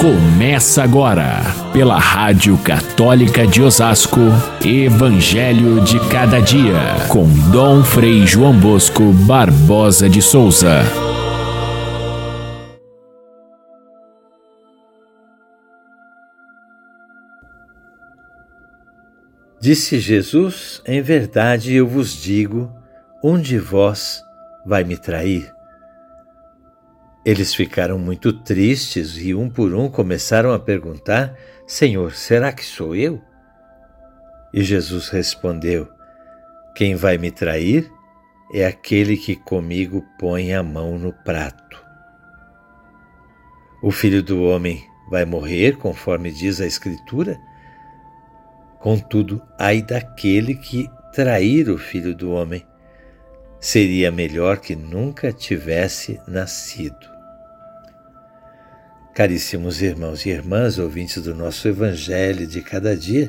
Começa agora, pela Rádio Católica de Osasco, Evangelho de Cada Dia, com Dom Frei João Bosco Barbosa de Souza. Disse Jesus: em verdade eu vos digo, um de vós vai me trair. Eles ficaram muito tristes e um por um começaram a perguntar: Senhor, será que sou eu? E Jesus respondeu: quem vai me trair é aquele que comigo põe a mão no prato. O Filho do Homem vai morrer, conforme diz a Escritura. Contudo, ai daquele que trair o Filho do Homem. Seria melhor que nunca tivesse nascido. Caríssimos irmãos e irmãs, ouvintes do nosso Evangelho de Cada Dia,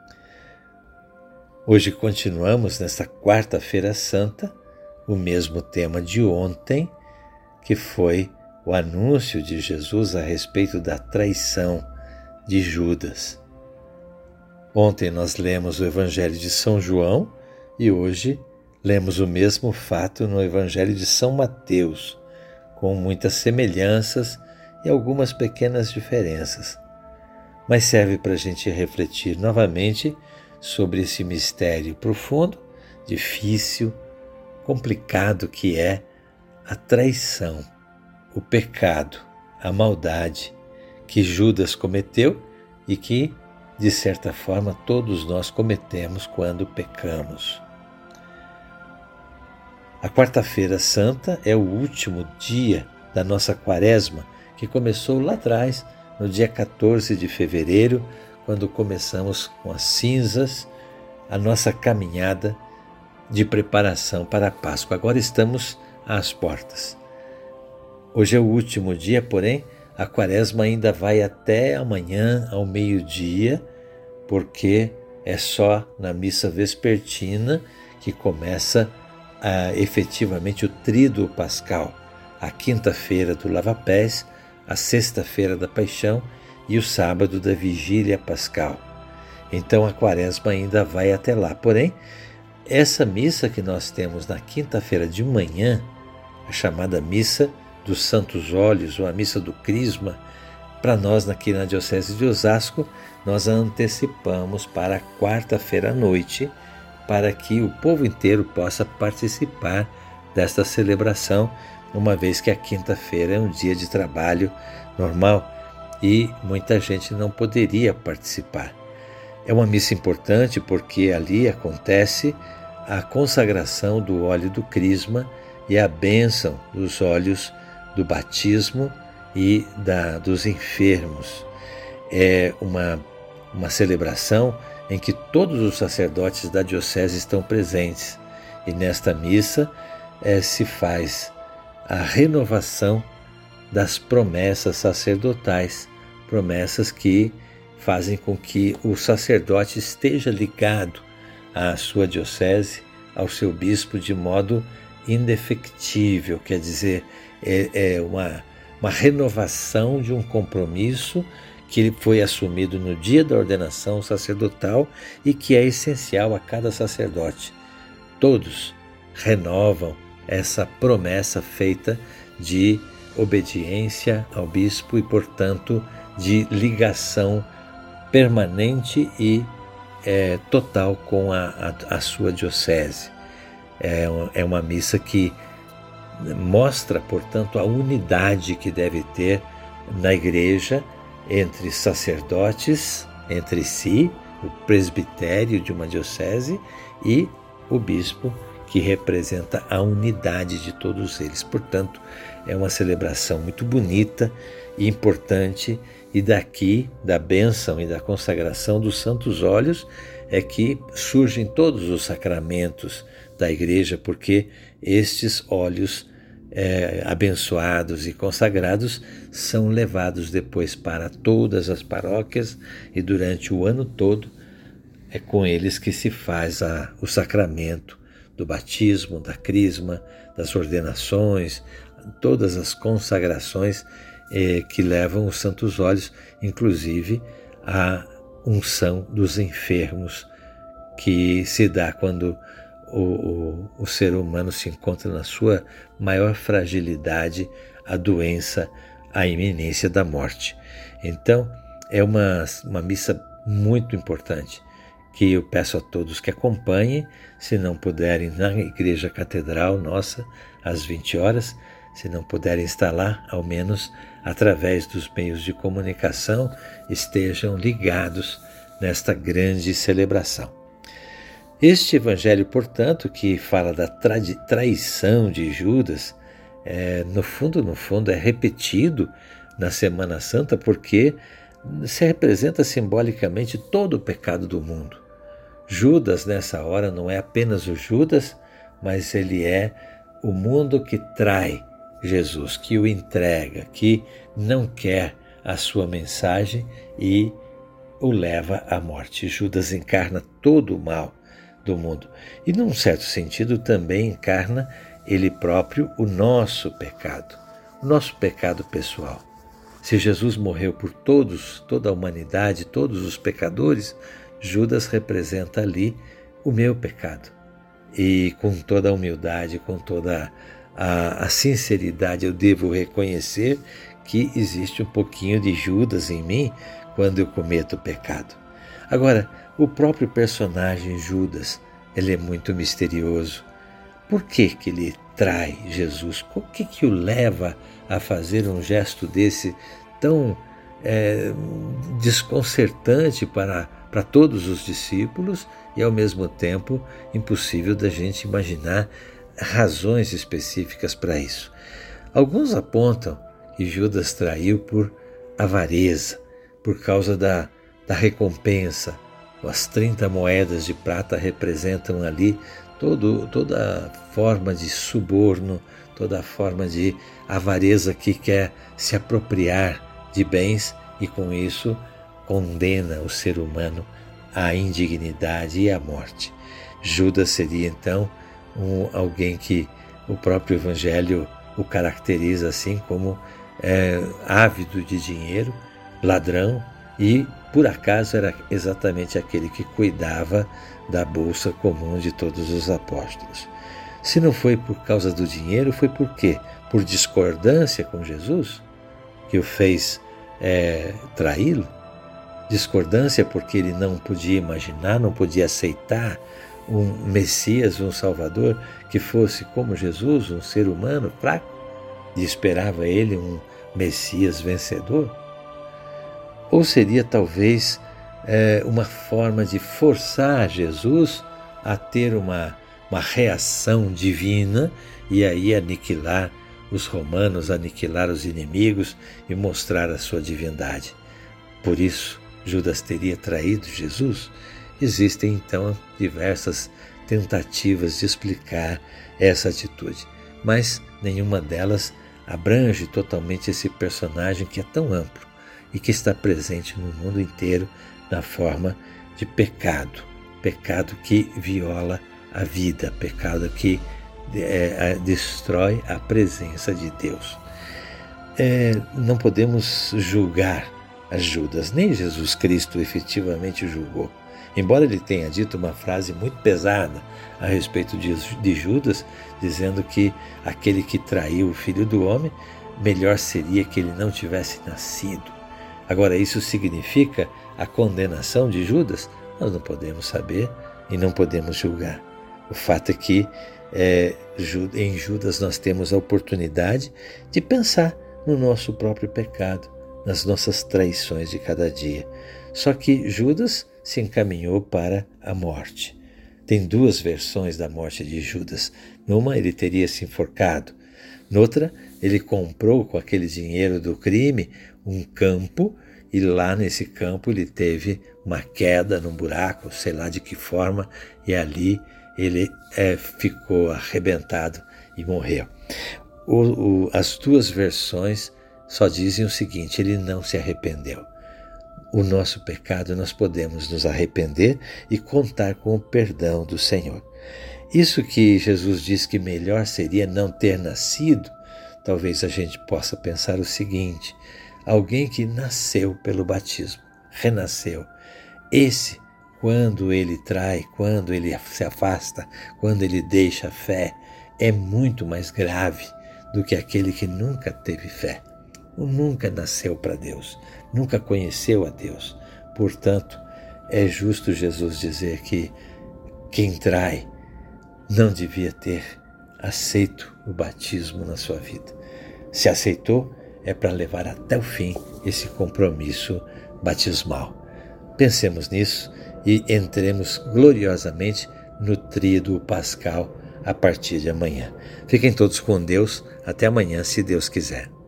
hoje continuamos nesta quarta-feira santa, o mesmo tema de ontem, que foi o anúncio de Jesus a respeito da traição de Judas. Ontem nós lemos o Evangelho de São João e hoje lemos o mesmo fato no Evangelho de São Mateus, com muitas semelhanças e algumas pequenas diferenças. Mas serve para a gente refletir novamente sobre esse mistério profundo, difícil, complicado que é a traição, o pecado, a maldade que Judas cometeu e que, de certa forma, todos nós cometemos quando pecamos. A quarta-feira santa é o último dia da nossa quaresma, que começou lá atrás, no dia 14 de fevereiro, quando começamos com as cinzas, a nossa caminhada de preparação para a Páscoa. Agora estamos às portas. Hoje é o último dia, porém, a quaresma ainda vai até amanhã, ao meio-dia, porque é só na missa vespertina que começa efetivamente o tríduo pascal, a quinta-feira do lava-pés, a sexta-feira da paixão e o sábado da vigília pascal. Então a quaresma ainda vai até lá. Porém, essa missa que nós temos na quinta-feira de manhã, a chamada missa dos Santos Óleos, ou a missa do Crisma, para nós aqui na Diocese de Osasco, nós a antecipamos para a quarta-feira à noite, para que o povo inteiro possa participar desta celebração, uma vez que a quinta-feira é um dia de trabalho normal e muita gente não poderia participar. É uma missa importante porque ali acontece a consagração do óleo do Crisma e a bênção dos óleos do batismo e dos enfermos. É uma celebração em que todos os sacerdotes da diocese estão presentes e nesta missa se faz a renovação das promessas sacerdotais, promessas que fazem com que o sacerdote esteja ligado à sua diocese, ao seu bispo, de modo indefectível, quer dizer, é uma renovação de um compromisso que foi assumido no dia da ordenação sacerdotal e que é essencial a cada sacerdote. Todos renovam essa promessa feita de obediência ao bispo e, portanto, de ligação permanente e total com a sua diocese. É uma missa que mostra, portanto, a unidade que deve ter na igreja entre sacerdotes, entre si, o presbitério de uma diocese e o bispo, que representa a unidade de todos eles. Portanto, é uma celebração muito bonita e importante, e daqui, da bênção e da consagração dos santos óleos, é que surgem todos os sacramentos da igreja, porque estes óleos abençoados e consagrados são levados depois para todas as paróquias e durante o ano todo é com eles que se faz o sacramento do batismo, da crisma, das ordenações, todas as consagrações que levam os santos óleos, inclusive a unção dos enfermos, que se dá quando o ser humano se encontra na sua maior fragilidade, a doença, a iminência da morte. Então, é uma missa muito importante, que eu peço a todos que acompanhem, se não puderem, na Igreja Catedral nossa, às 20 horas, se não puderem estar lá, ao menos através dos meios de comunicação, estejam ligados nesta grande celebração. Este evangelho, portanto, que fala da traição de Judas, no fundo, é repetido na Semana Santa, porque se representa simbolicamente todo o pecado do mundo. Judas, nessa hora, não é apenas o Judas, mas ele é o mundo que trai Jesus, que o entrega, que não quer a sua mensagem e o leva à morte. Judas encarna todo o mal do mundo. E, num certo sentido, também encarna ele próprio o nosso pecado pessoal. Se Jesus morreu por toda a humanidade, todos os pecadores, Judas representa ali o meu pecado. E com toda a humildade, com toda a sinceridade, eu devo reconhecer que existe um pouquinho de Judas em mim quando eu cometo pecado. Agora, o próprio personagem Judas, ele é muito misterioso. Por que ele trai Jesus? O que o leva a fazer um gesto desse tão desconcertante para todos os discípulos e, ao mesmo tempo, impossível da gente imaginar razões específicas para isso? Alguns apontam que Judas traiu por avareza, por causa da recompensa. As 30 moedas de prata representam ali toda a forma de suborno, toda a forma de avareza que quer se apropriar de bens e, com isso, condena o ser humano à indignidade e à morte. Judas seria, então, alguém que o próprio Evangelho o caracteriza assim como ávido de dinheiro, ladrão, e, por acaso, era exatamente aquele que cuidava da bolsa comum de todos os apóstolos. Se não foi por causa do dinheiro, foi por quê? Por discordância com Jesus, que o fez traí-lo? Discordância porque ele não podia imaginar, não podia aceitar um Messias, um Salvador, que fosse como Jesus, um ser humano fraco, e esperava ele um Messias vencedor? Ou seria talvez uma forma de forçar Jesus a ter uma reação divina e aí aniquilar os romanos, aniquilar os inimigos e mostrar a sua divindade? Por isso, Judas teria traído Jesus? Existem, então, diversas tentativas de explicar essa atitude, mas nenhuma delas abrange totalmente esse personagem que é tão amplo e que está presente no mundo inteiro na forma de pecado que viola a vida, pecado que destrói a presença de Deus. Não podemos julgar a Judas, nem Jesus Cristo efetivamente julgou. Embora ele tenha dito uma frase muito pesada a respeito de Judas, dizendo que aquele que traiu o Filho do Homem, melhor seria que ele não tivesse nascido. Agora, isso significa a condenação de Judas? Nós não podemos saber e não podemos julgar. O fato é que em Judas nós temos a oportunidade de pensar no nosso próprio pecado, nas nossas traições de cada dia. Só que Judas se encaminhou para a morte. Tem duas versões da morte de Judas. Numa, ele teria se enforcado. Noutra, ele comprou com aquele dinheiro do crime um campo, e lá nesse campo ele teve uma queda num buraco, sei lá de que forma, e ali ele ficou arrebentado e morreu. As duas versões só dizem o seguinte: ele não se arrependeu. O nosso pecado, nós podemos nos arrepender e contar com o perdão do Senhor. Isso que Jesus diz que melhor seria não ter nascido, talvez a gente possa pensar o seguinte: alguém que nasceu pelo batismo, renasceu, esse, quando ele trai, quando ele se afasta, quando ele deixa a fé, é muito mais grave do que aquele que nunca teve fé, ou nunca nasceu para Deus, nunca conheceu a Deus. Portanto, é justo Jesus dizer que quem trai não devia ter aceito o batismo na sua vida. Se aceitou, é para levar até o fim esse compromisso batismal. Pensemos nisso e entremos gloriosamente no tríduo pascal a partir de amanhã. Fiquem todos com Deus. Até amanhã, se Deus quiser.